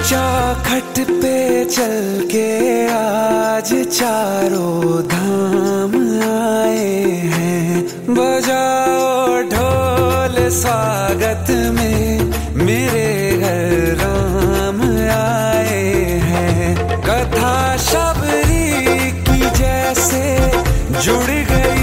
चौखट पे चल के आज चारों धाम आए हैं। बजाओ ढोल स्वागत में, मेरे घर राम आए हैं। कथा शबरी की जैसे जुड़ गई